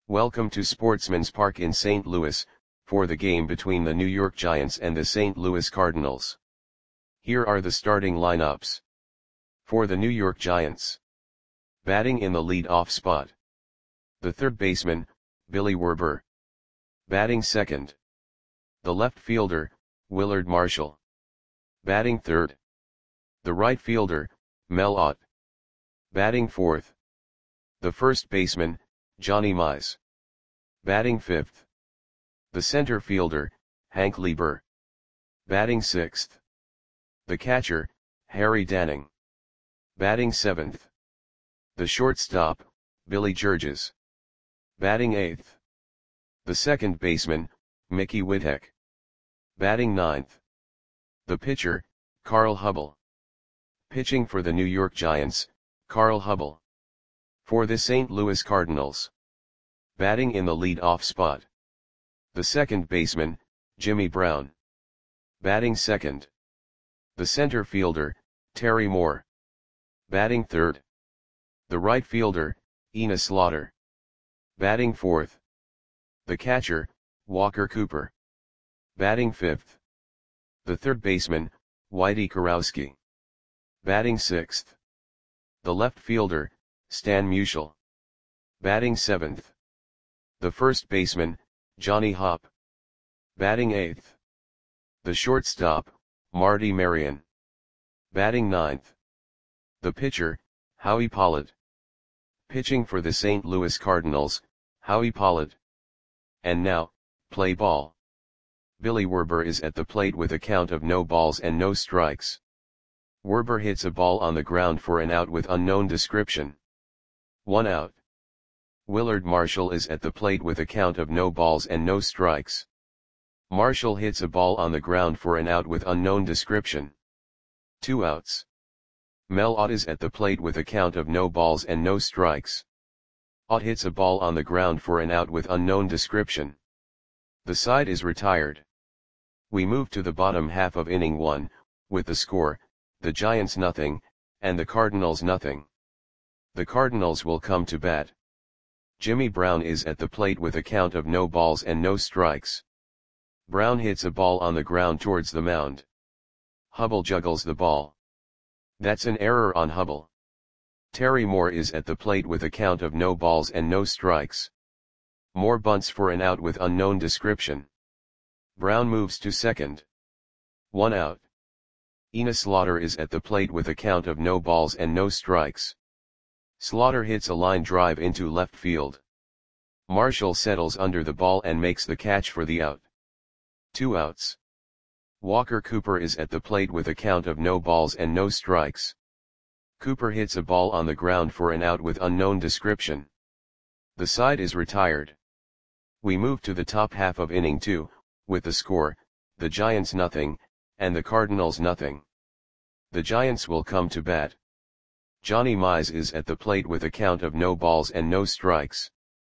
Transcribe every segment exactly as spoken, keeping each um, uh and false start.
Welcome to Sportsman's Park in Saint Louis, for the game between the New York Giants and the Saint Louis Cardinals. Here are the starting lineups. For the New York Giants. Batting in the lead-off spot. The third baseman, Billy Werber. Batting second. The left fielder, Willard Marshall. Batting third. The right fielder, Mel Ott. Batting fourth. The first baseman, Johnny Mize. Batting fifth. The center fielder, Hank Lieber. Batting sixth. The catcher, Harry Danning. Batting seventh. The shortstop, Billy Georges. Batting eighth. The second baseman, Mickey Whittek. Batting ninth. The pitcher, Carl Hubbell. Pitching for the New York Giants, Carl Hubbell. For the Saint Louis Cardinals. Batting in the lead-off spot. The second baseman, Jimmy Brown. Batting second. The center fielder, Terry Moore. Batting third. The right fielder, Enos Slaughter. Batting fourth. The catcher, Walker Cooper. Batting fifth. The third baseman, Whitey Kurowski. Batting sixth. The left fielder, Stan Musial. Batting seventh. The first baseman, Johnny Hopp. Batting eighth. The shortstop, Marty Marion. Batting ninth. The pitcher, Howie Pollard. Pitching for the Saint Louis Cardinals, Howie Pollard. And now, play ball. Billy Werber is at the plate with a count of no balls and no strikes. Werber hits a ball on the ground for an out with unknown description. One out. Willard Marshall is at the plate with a count of no balls and no strikes. Marshall hits a ball on the ground for an out with unknown description. Two outs. Mel Ott is at the plate with a count of no balls and no strikes. Ott hits a ball on the ground for an out with unknown description. The side is retired. We move to the bottom half of inning one, with the score, the Giants nothing, and the Cardinals nothing. The Cardinals will come to bat. Jimmy Brown is at the plate with a count of no balls and no strikes. Brown hits a ball on the ground towards the mound. Hubbell juggles the ball. That's an error on Hubbell. Terry Moore is at the plate with a count of no balls and no strikes. Moore bunts for an out with unknown description. Brown moves to second. One out. Enos Slaughter is at the plate with a count of no balls and no strikes. Slaughter hits a line drive into left field. Marshall settles under the ball and makes the catch for the out. Two outs. Walker Cooper is at the plate with a count of no balls and no strikes. Cooper hits a ball on the ground for an out with unknown description. The side is retired. We move to the top half of inning two, with the score, the Giants nothing, and the Cardinals nothing. The Giants will come to bat. Johnny Mize is at the plate with a count of no balls and no strikes.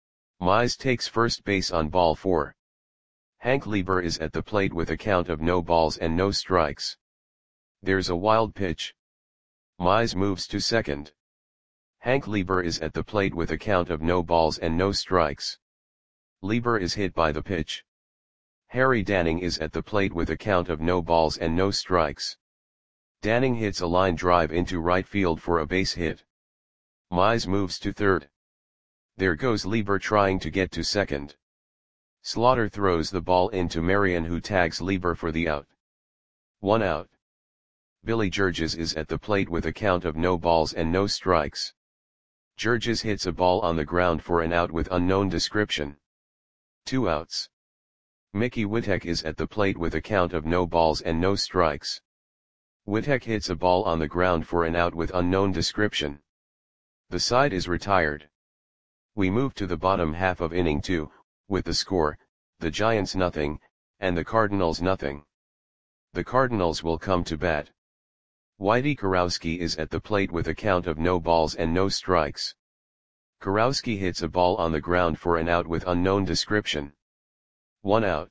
Mize takes first base on ball four. Hank Lieber is at the plate with a count of no balls and no strikes. There's a wild pitch. Mize moves to second. Hank Lieber is at the plate with a count of no balls and no strikes. Lieber is hit by the pitch. Harry Danning is at the plate with a count of no balls and no strikes. Danning hits a line drive into right field for a base hit. Mize moves to third. There goes Lieber trying to get to second. Slaughter throws the ball into Marion, who tags Lieber for the out. One out. Billy Georges is at the plate with a count of no balls and no strikes. Georges hits a ball on the ground for an out with unknown description. Two outs. Mickey Whittek is at the plate with a count of no balls and no strikes. Whittek hits a ball on the ground for an out with unknown description. The side is retired. We move to the bottom half of inning two, with the score, the Giants nothing, and the Cardinals nothing. The Cardinals will come to bat. Whitey Kurowski is at the plate with a count of no balls and no strikes. Kurowski hits a ball on the ground for an out with unknown description. One out.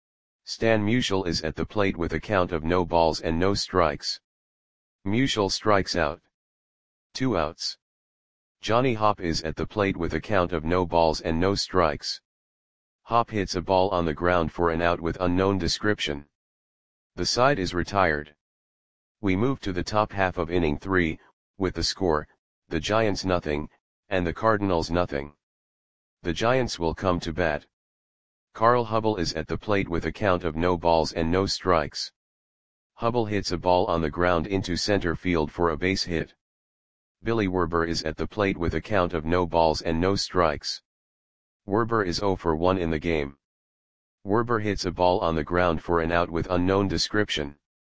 Stan Musial is at the plate with a count of no balls and no strikes. Musial strikes out. Two outs. Johnny Hop is at the plate with a count of no balls and no strikes. Hop hits a ball on the ground for an out with unknown description. The side is retired. We move to the top half of inning three, with the score, the Giants nothing, and the Cardinals nothing. The Giants will come to bat. Carl Hubble is at the plate with a count of no balls and no strikes. Hubble hits a ball on the ground into center field for a base hit. Billy Werber is at the plate with a count of no balls and no strikes. Werber is zero for one in the game. Werber hits a ball on the ground for an out with unknown description.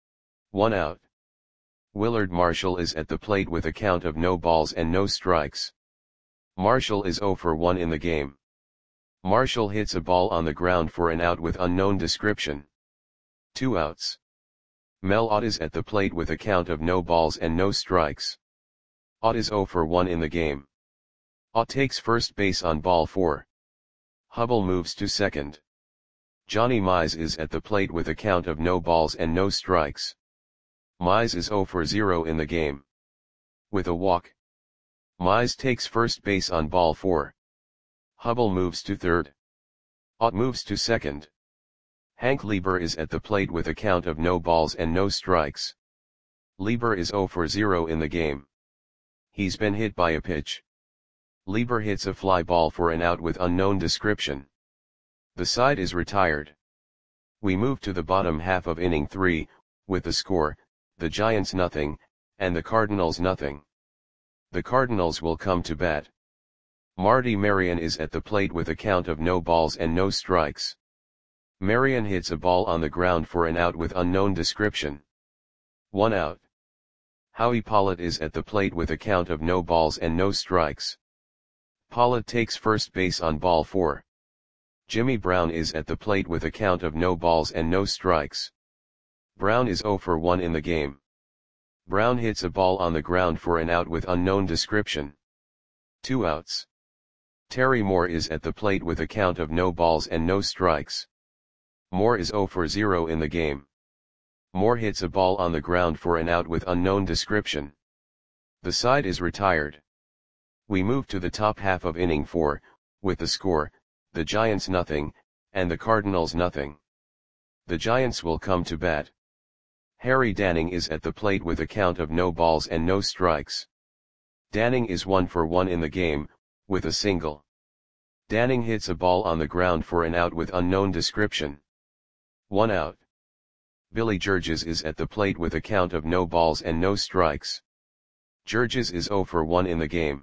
One out. Willard Marshall is at the plate with a count of no balls and no strikes. Marshall is zero for one in the game. Marshall hits a ball on the ground for an out with unknown description. Two outs. Mel Ott is at the plate with a count of no balls and no strikes. Ott is zero for one in the game. Ott takes first base on ball four. Hubble moves to second. Johnny Mize is at the plate with a count of no balls and no strikes. Mize is zero for zero in the game. With a walk. Mize takes first base on ball four. Hubble moves to third. Ott moves to second. Hank Lieber is at the plate with a count of no balls and no strikes. Lieber is zero for zero in the game. He's been hit by a pitch. Lieber hits a fly ball for an out with unknown description. The side is retired. We move to the bottom half of inning three, with the score, the Giants nothing, and the Cardinals nothing. The Cardinals will come to bat. Marty Marion is at the plate with a count of no balls and no strikes. Marion hits a ball on the ground for an out with unknown description. One out. Howie Pollitt is at the plate with a count of no balls and no strikes. Pollitt takes first base on ball four. Jimmy Brown is at the plate with a count of no balls and no strikes. Brown is zero for one in the game. Brown hits a ball on the ground for an out with unknown description. Two outs. Terry Moore is at the plate with a count of no balls and no strikes. Moore is zero for zero in the game. Moore hits a ball on the ground for an out with unknown description. The side is retired. We move to the top half of inning four, with the score, the Giants nothing, and the Cardinals nothing. The Giants will come to bat. Harry Danning is at the plate with a count of no balls and no strikes. Danning is one for one in the game, with a single. Danning hits a ball on the ground for an out with unknown description. One out. Billy Georges is at the plate with a count of no balls and no strikes. Georges is zero for one in the game.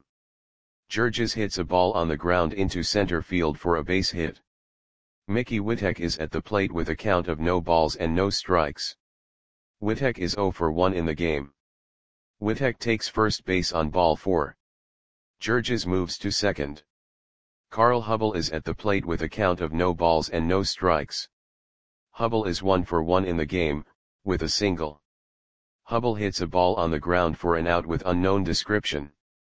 Georges hits a ball on the ground into center field for a base hit. Mickey Witek is at the plate with a count of no balls and no strikes. Witek is zero for one in the game. Witek takes first base on ball four. Georges moves to second. Carl Hubble is at the plate with a count of no balls and no strikes. Hubble is one for one in the game, with a single. Hubble hits a ball on the ground for an out with unknown description.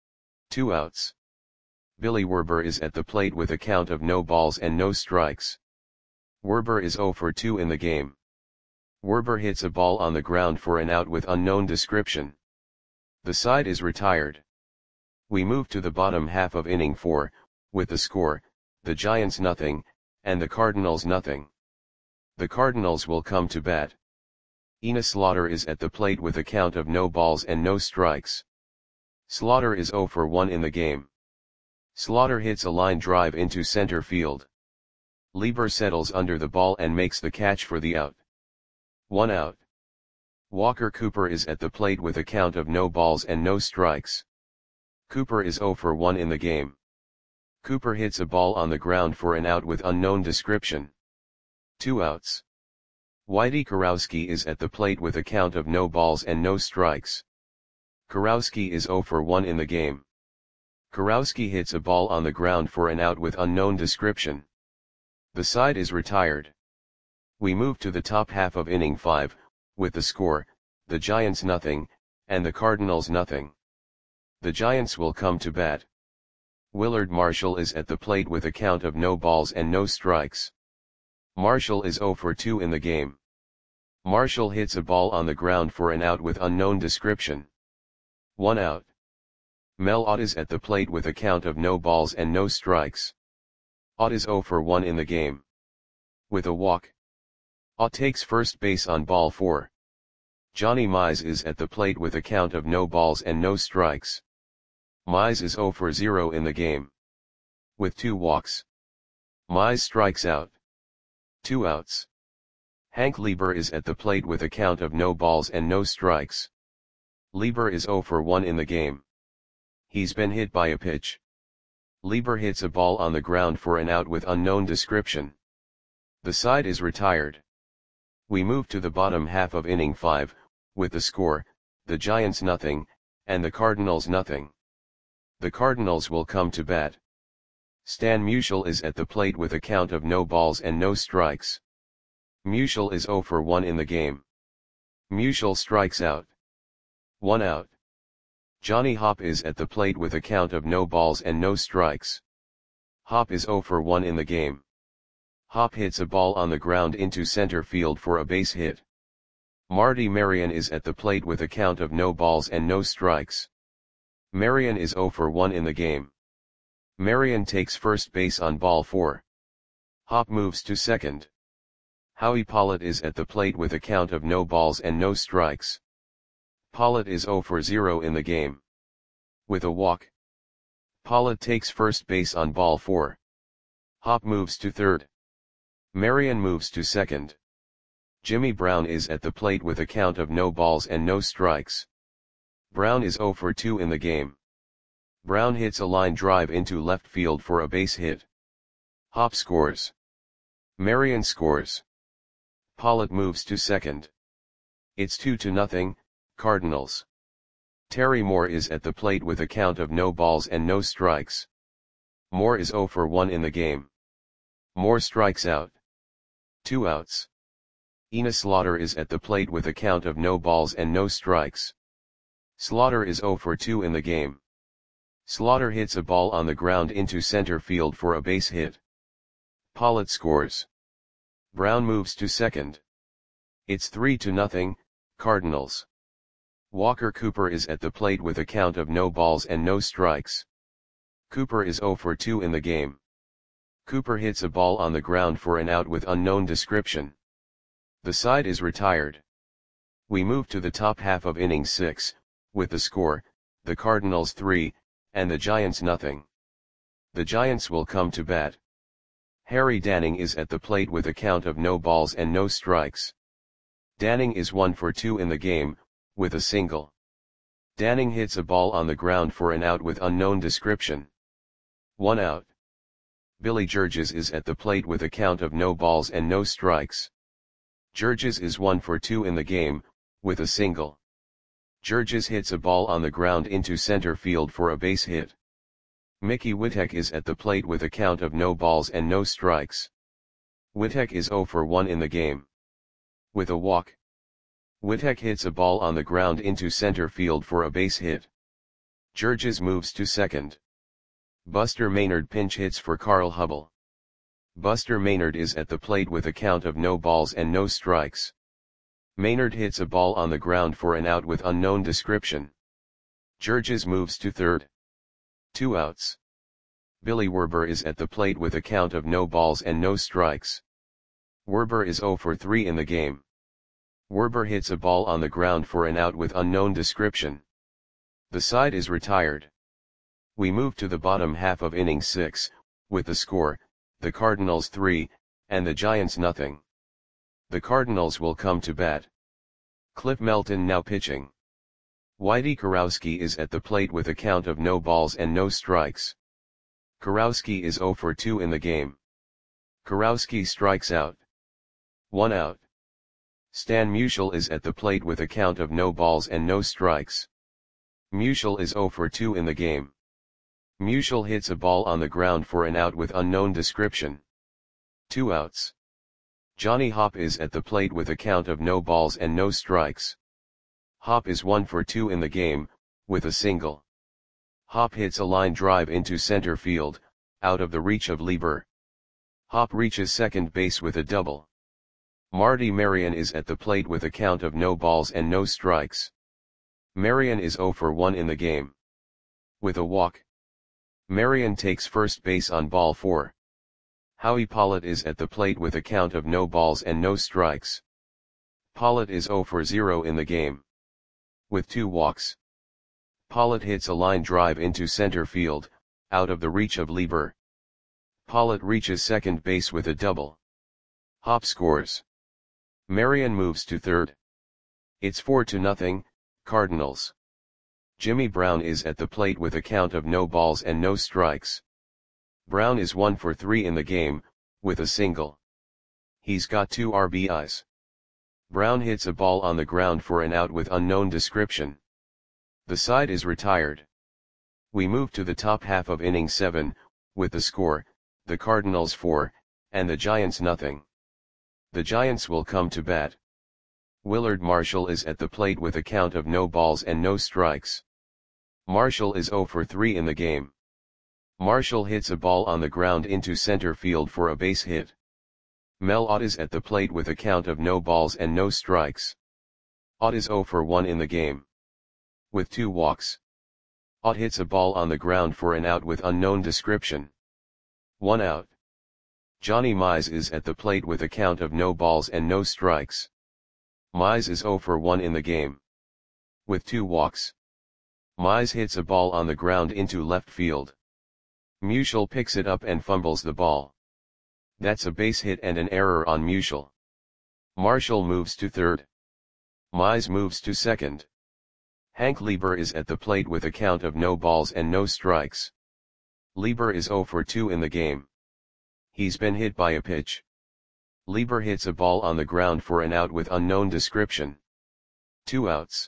Two outs. Billy Werber is at the plate with a count of no balls and no strikes. Werber is zero for two in the game. Werber hits a ball on the ground for an out with unknown description. The side is retired. We move to the bottom half of inning four, with the score, the Giants nothing, and the Cardinals nothing. The Cardinals will come to bat. Enos Slaughter is at the plate with a count of no balls and no strikes. Slaughter is zero for one in the game. Slaughter hits a line drive into center field. Lieber settles under the ball and makes the catch for the out. One out. Walker Cooper is at the plate with a count of no balls and no strikes. Cooper is zero for one in the game. Cooper hits a ball on the ground for an out with unknown description. Two outs. Whitey Kurowski is at the plate with a count of no balls and no strikes. Kurowski is zero for one in the game. Kurowski hits a ball on the ground for an out with unknown description. The side is retired. We move to the top half of inning five, with the score, the Giants nothing, and the Cardinals nothing. The Giants will come to bat. Willard Marshall is at the plate with a count of no balls and no strikes. Marshall is zero for two in the game. Marshall hits a ball on the ground for an out with unknown description. One out. Mel Ott is at the plate with a count of no balls and no strikes. Ott is zero for one in the game. With a walk. Ott takes first base on ball four. Johnny Mize is at the plate with a count of no balls and no strikes. Mize is zero for zero in the game. With two walks. Mize strikes out. Two outs. Hank Lieber is at the plate with a count of no balls and no strikes. Lieber is zero for one in the game. He's been hit by a pitch. Lieber hits a ball on the ground for an out with unknown description. The side is retired. We move to the bottom half of inning five, with the score, the Giants nothing, and the Cardinals nothing. The Cardinals will come to bat. Stan Musial is at the plate with a count of no balls and no strikes. Musial is zero for one in the game. Musial strikes out. One out. Johnny Hopp is at the plate with a count of no balls and no strikes. Hopp is zero for one in the game. Hopp hits a ball on the ground into center field for a base hit. Marty Marion is at the plate with a count of no balls and no strikes. Marion is zero for one in the game. Marion takes first base on ball four. Hopp moves to second. Howie Pollitt is at the plate with a count of no balls and no strikes. Pollitt is zero for zero in the game. With a walk. Pollitt takes first base on ball four. Hopp moves to third. Marion moves to second. Jimmy Brown is at the plate with a count of no balls and no strikes. Brown is zero for two in the game. Brown hits a line drive into left field for a base hit. Hopp scores. Marion scores. Pollitt moves to second. It's two to nothing, Cardinals. Terry Moore is at the plate with a count of no balls and no strikes. Moore is zero for one in the game. Moore strikes out. Two outs. Enos Slaughter is at the plate with a count of no balls and no strikes. Slaughter is zero for two in the game. Slaughter hits a ball on the ground into center field for a base hit. Pollitt scores. Brown moves to second. It's three to nothing, Cardinals. Walker Cooper is at the plate with a count of no balls and no strikes. Cooper is zero for two in the game. Cooper hits a ball on the ground for an out with unknown description. The side is retired. We move to the top half of inning six, with the score, the Cardinals three, and the Giants nothing. The Giants will come to bat. Harry Danning is at the plate with a count of no balls and no strikes. Danning is one for two in the game, with a single. Danning hits a ball on the ground for an out with unknown description. One out. Billy Georges is at the plate with a count of no balls and no strikes. Georges is one for two in the game, with a single. Georges hits a ball on the ground into center field for a base hit. Mickey Witek is at the plate with a count of no balls and no strikes. Witek is zero for one in the game. With a walk. Witek hits a ball on the ground into center field for a base hit. Georges moves to second. Buster Maynard pinch hits for Carl Hubbell. Buster Maynard is at the plate with a count of no balls and no strikes. Maynard hits a ball on the ground for an out with unknown description. Georges moves to third. Two outs. Billy Werber is at the plate with a count of no balls and no strikes. Werber is zero for three in the game. Werber hits a ball on the ground for an out with unknown description. The side is retired. We move to the bottom half of inning six, with the score, the Cardinals three, and the Giants nothing. The Cardinals will come to bat. Cliff Melton now pitching. Whitey Kurowski is at the plate with a count of no balls and no strikes. Kurowski is zero for two in the game. Kurowski strikes out. One out. Stan Musial is at the plate with a count of no balls and no strikes. Musial is zero for two in the game. Musial hits a ball on the ground for an out with unknown description. Two outs. Johnny Hopp is at the plate with a count of no balls and no strikes. Hopp is one for two in the game, with a single. Hopp hits a line drive into center field, out of the reach of Lieber. Hopp reaches second base with a double. Marty Marion is at the plate with a count of no balls and no strikes. Marion is zero for one in the game. with a walk. Marion takes first base on ball four. Howie Pollitt is at the plate with a count of no balls and no strikes. Pollitt is zero for zero in the game. With two walks. Pollitt hits a line drive into center field, out of the reach of Lieber. Pollitt reaches second base with a double. Hop scores. Marion moves to third. It's four to nothing, Cardinals. Jimmy Brown is at the plate with a count of no balls and no strikes. Brown is one for three in the game, with a single. He's got two R B Is. Brown hits a ball on the ground for an out with unknown description. The side is retired. We move to the top half of inning seven, with the score, the Cardinals four, and the Giants nothing. The Giants will come to bat. Willard Marshall is at the plate with a count of no balls and no strikes. Marshall is zero for three in the game. Marshall hits a ball on the ground into center field for a base hit. Mel Ott is at the plate with a count of no balls and no strikes. Ott is zero for one in the game. With two walks. Ott hits a ball on the ground for an out with unknown description. One out. Johnny Mize is at the plate with a count of no balls and no strikes. Mize is zero for one in the game. With two walks. Mize hits a ball on the ground into left field. Musial picks it up and fumbles the ball. That's a base hit and an error on Musial. Marshall moves to third. Mize moves to second. Hank Lieber is at the plate with a count of no balls and no strikes. Lieber is zero for two in the game. He's been hit by a pitch. Lieber hits a ball on the ground for an out with unknown description. Two outs.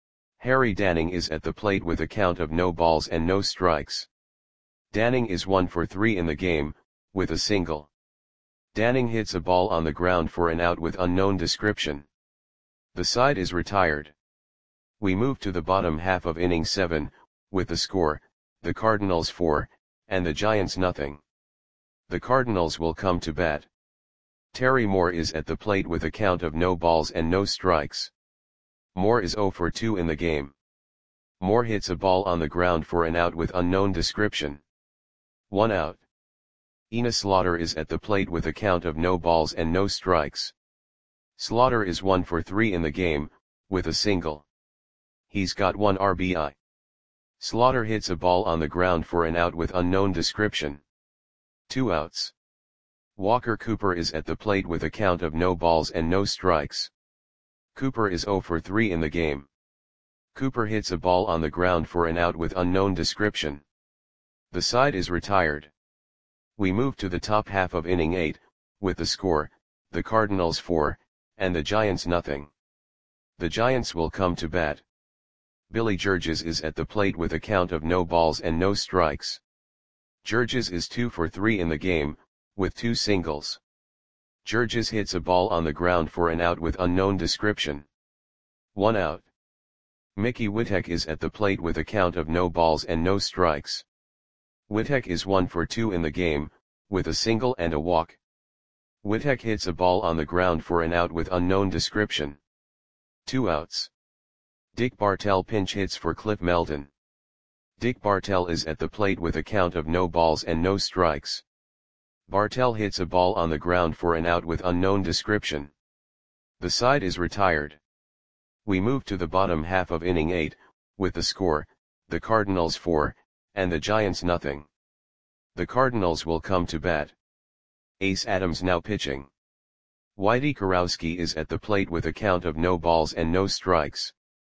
Harry Danning is at the plate with a count of no balls and no strikes. Danning is one for three in the game, with a single. Danning hits a ball on the ground for an out with unknown description. The side is retired. We move to the bottom half of inning seven, with the score, the Cardinals four, and the Giants nothing. The Cardinals will come to bat. Terry Moore is at the plate with a count of no balls and no strikes. Moore is zero for two in the game. Moore hits a ball on the ground for an out with unknown description. One out. Enos Slaughter is at the plate with a count of no balls and no strikes. Slaughter is one for three in the game, with a single. He's got one R B I. Slaughter hits a ball on the ground for an out with unknown description. Two outs. Walker Cooper is at the plate with a count of no balls and no strikes. Cooper is zero for three in the game. Cooper hits a ball on the ground for an out with unknown description. The side is retired. We move to the top half of inning eight, with the score, the Cardinals four, and the Giants nothing. The Giants will come to bat. Billy Georges is at the plate with a count of no balls and no strikes. Georges is two for three in the game, with two singles. Georges hits a ball on the ground for an out with unknown description. One out. Mickey Witek is at the plate with a count of no balls and no strikes. Witek is one for two in the game, with a single and a walk. Witek hits a ball on the ground for an out with unknown description. Two outs. Dick Bartell pinch hits for Cliff Meldon. Dick Bartell is at the plate with a count of no balls and no strikes. Bartell hits a ball on the ground for an out with unknown description. The side is retired. We move to the bottom half of inning eight, with the score, the Cardinals four, and the Giants nothing. The Cardinals will come to bat. Ace Adams now pitching. Whitey Kurowski is at the plate with a count of no balls and no strikes.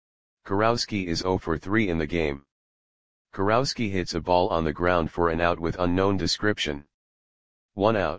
Kurowski is zero for three in the game. Kurowski hits a ball on the ground for an out with unknown description. One out.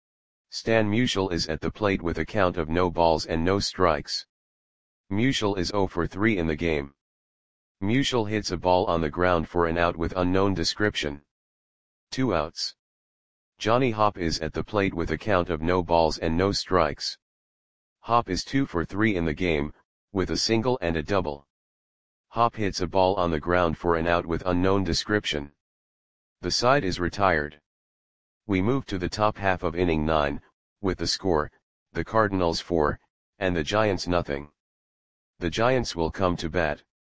Stan Musial is at the plate with a count of no balls and no strikes. Musial is zero for three in the game. Musial hits a ball on the ground for an out with unknown description. Two outs. Johnny Hopp is at the plate with a count of no balls and no strikes. Hopp is two for three in the game, with a single and a double. Hopp hits a ball on the ground for an out with unknown description. The side is retired. We move to the top half of inning nine, with the score, the Cardinals four, and the Giants nothing. The Giants will come to bat.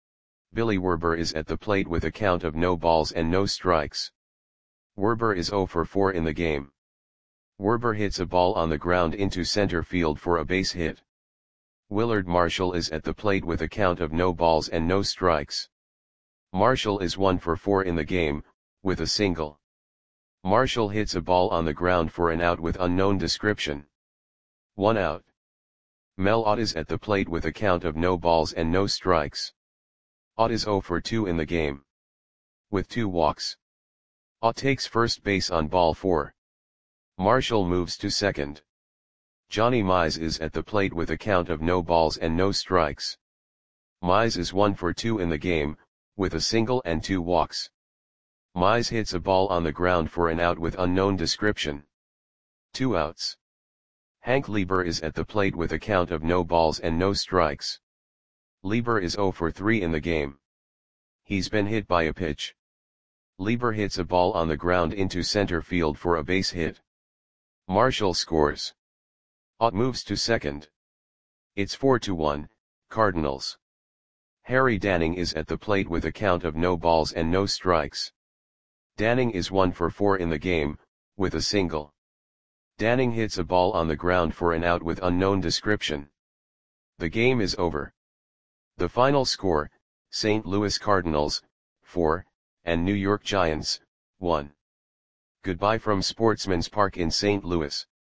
Billy Werber is at the plate with a count of no balls and no strikes. Werber is zero for four in the game. Werber hits a ball on the ground into center field for a base hit. Willard Marshall is at the plate with a count of no balls and no strikes. Marshall is one for four in the game, with a single. Marshall hits a ball on the ground for an out with unknown description. One out. Mel Ott is at the plate with a count of no balls and no strikes. Ott is zero for two in the game, with two walks. Ott takes first base on ball four. Marshall moves to second. Johnny Mize is at the plate with a count of no balls and no strikes. Mize is one for two in the game, with a single and two walks. Mize hits a ball on the ground for an out with unknown description. Two outs. Hank Lieber is at the plate with a count of no balls and no strikes. Lieber is zero for three in the game. He's been hit by a pitch. Lieber hits a ball on the ground into center field for a base hit. Marshall scores. Ott moves to second. It's four to one, Cardinals. Harry Danning is at the plate with a count of no balls and no strikes. Danning is one for four in the game, with a single. Danning hits a ball on the ground for an out with unknown description. The game is over. The final score, Saint Louis Cardinals, four, and New York Giants, one. Goodbye from Sportsman's Park in Saint Louis.